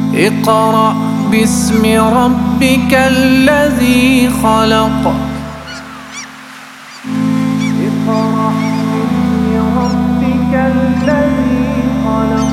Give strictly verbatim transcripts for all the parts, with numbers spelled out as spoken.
اقرأ باسم ربك الذي خلق. اقرأ باسم ربك الذي خلق.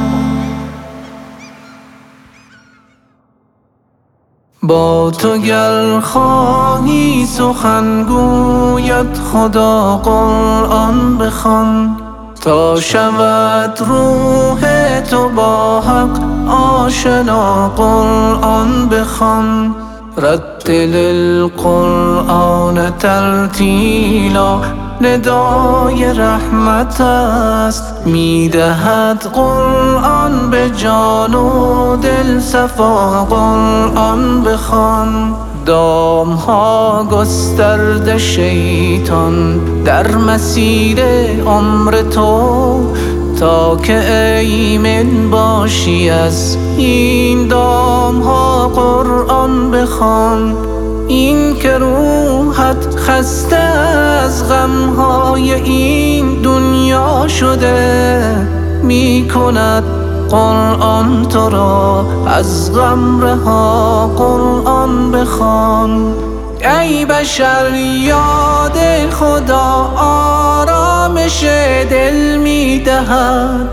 با تو گر خواهی سخن گوید خدا قرآن بخوان، تا شود روح تو با حق آشنا قرآن بخوان. رتل القرآن ترتیلا ندای رحمت است، میدهد قرآن به جان و دل صفا قرآن بخوان. دامها گسترده شیطان در مسیر عمر تو، تا که ایمن باشی از این دامها قرآن بخوان. این که روحت خسته از غمهای این دنیا شده، می کند قرآن تو را از غم رها قرآن بخوان. ای بشر یاد خدا آرامش دل می دهد،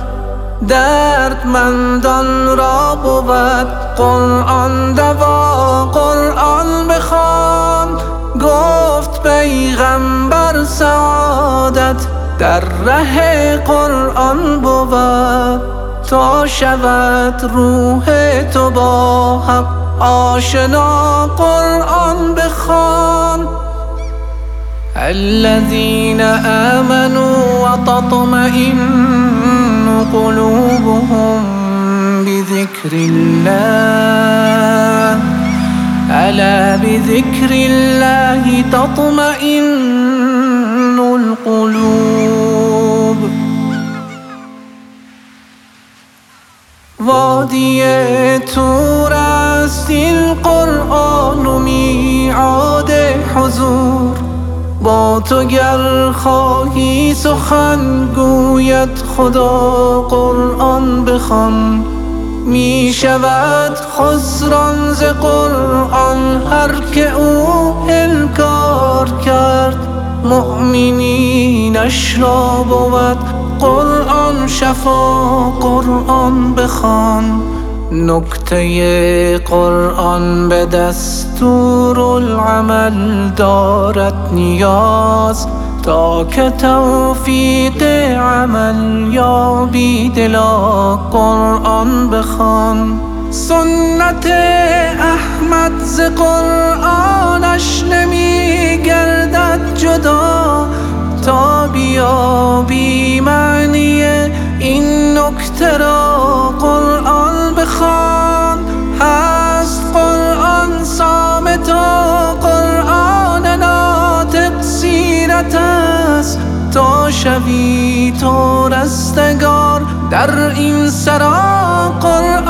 دردمندان را بود قرآن دوا قرآن بخوان. گفت پیغمبر سعادت در ره قرآن بود، تا شود روح تو با حق آشنا قرآن بخوان. الذين آمنوا وتطمئن قلوبهم بذكر الله، ألا بذكر الله تطمئن القلوب. وادی طور است این قرآن و میعاد حضور، با تو گر خواهی سخن گوید خدا قرآن بخوان. می شود خسران ز قرآن هر که او انکار کرد، مؤمنینش را بود قرآن شفا قرآن بخوان. نکته قرآن به دستور العمل دارد نیاز، تا که توفیق عمل یابی دلا قرآن بخوان. سنت احمد ز قرآنش نمی گردد جدا، تا بیابی معنی این نکته را قرآن بخوان. هست قرآن صامت و قرآن ناطق سیرت است، تا شوی تو رستگار در این سرا قرآن